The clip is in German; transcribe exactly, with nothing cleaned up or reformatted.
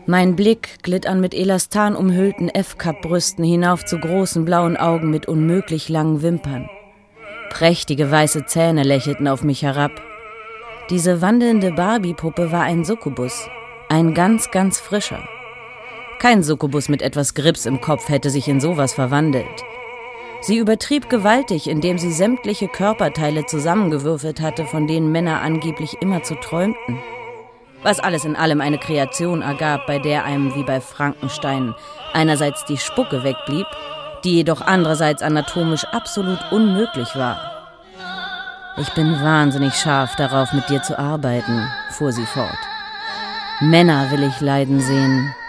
Mein Blick glitt an mit Elastan umhüllten F-Cup-Brüsten hinauf zu großen blauen Augen mit unmöglich langen Wimpern. Prächtige weiße Zähne lächelten auf mich herab. Diese wandelnde Barbie-Puppe war ein Succubus, ein ganz, ganz frischer. Kein Succubus mit etwas Grips im Kopf hätte sich in sowas verwandelt. Sie übertrieb gewaltig, indem sie sämtliche Körperteile zusammengewürfelt hatte, von denen Männer angeblich immerzu träumten. Was alles in allem eine Kreation ergab, bei der einem wie bei Frankenstein einerseits die Spucke wegblieb, die jedoch andererseits anatomisch absolut unmöglich war. »Ich bin wahnsinnig scharf darauf, mit dir zu arbeiten«, fuhr sie fort. »Männer will ich leiden sehen,